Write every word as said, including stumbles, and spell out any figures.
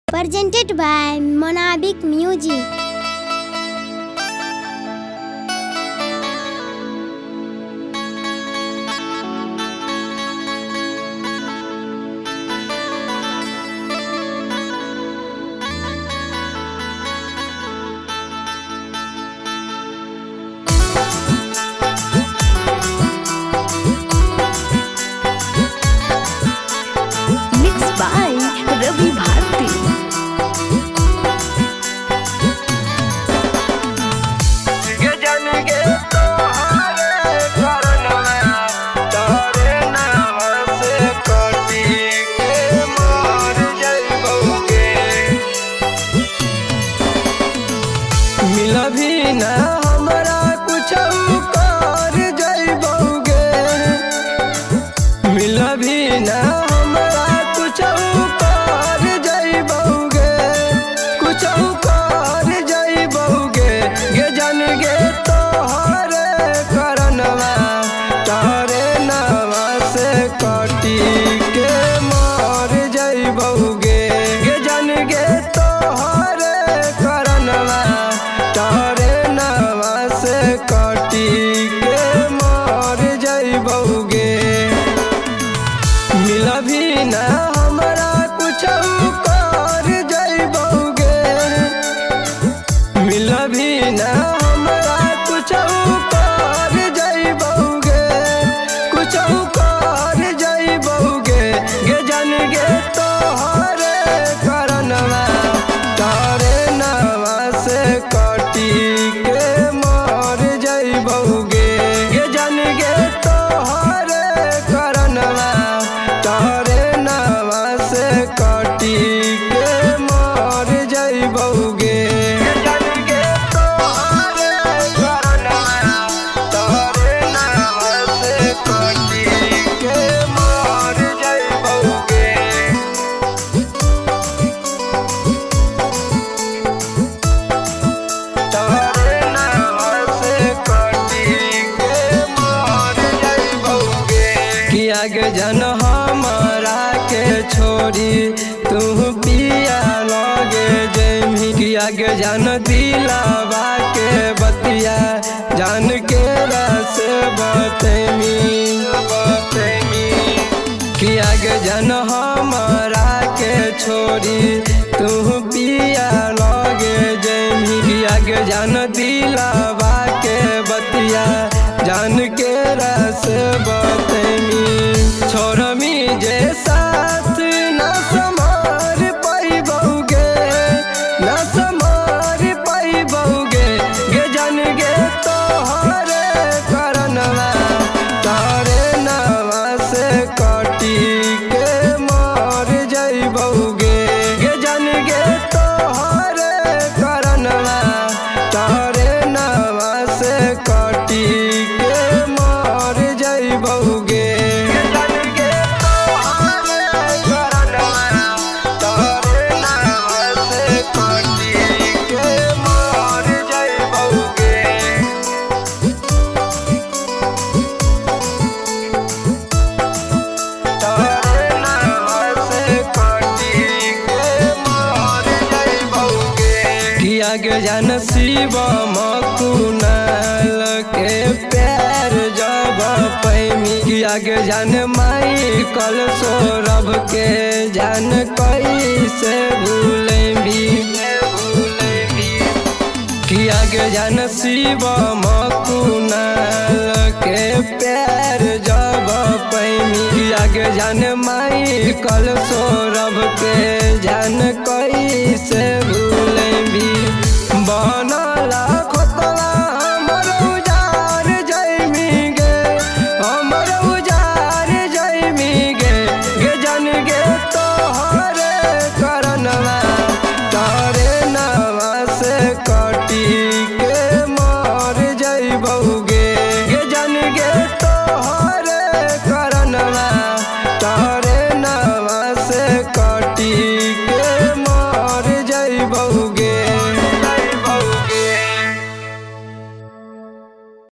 Presented by Monabic Music. Mixed by Ravi Bharti. मिलभी ना हमरा कुछ कर जइबोगे मिलभी ना हमरा कुछ कर जइबोगे कुछ कर जइबोगे गे जन गे तोहरे करनवा तोहरे नवा से कटी के मर जइबोगे गे जन गे तोहरे करनवा तोहरे नवा से कटी के मर जइबोगे मिलभी ना हमरा कुछ कर जइबोगे मिलभी ना हमरा कुछ कर जइबोगे कुछ कर जइबोगे गे जन गे तोहरे करनवा तोहरे नवा से कटी के मर जइबोगे गे जन गे तोहरे करनवा तोहरे नवा से कटी के मर जइबोगे गे जन गे तोहरे करनवा तोहरे नवा से कटी के मर जइबोगे तोहरे नवा से कटी के मर जइबोगे किया गे जन हमरा के छोड़ी तू पिया लगे जइमी किया गे जन दिलावा के बतिया जान के रस बतैमी बतैमी किया गे जन हमरा के छोड़ी तू पिया लगे जइमी किया गे जन दिलावा के बतिया जान के रस बतैमी छोड़मी जे साथ न समार पैबोगे न समार पैबोगे गे जन गे तोहरे करनवा तोहरे नवा से कटी के मर जइबोगे गे जन गे तोहरे करनवा तोहरे नवा से कटी के मर जइबोगे गे जन गे तोहरे करनवा तोहरे नवा से कटी के मर जइबोगे तोहरे नवा से कटी के मर जइबोगे किया गे जन शिव मकुनाल के प्यार जब पैमी किया गे जन माई कल सौरभ के जन कैसे भूलेबी किया गे जन शिव मकुनाल के प्यार जब पैमी किया गे जन माई कल सौरभ के जन कैसे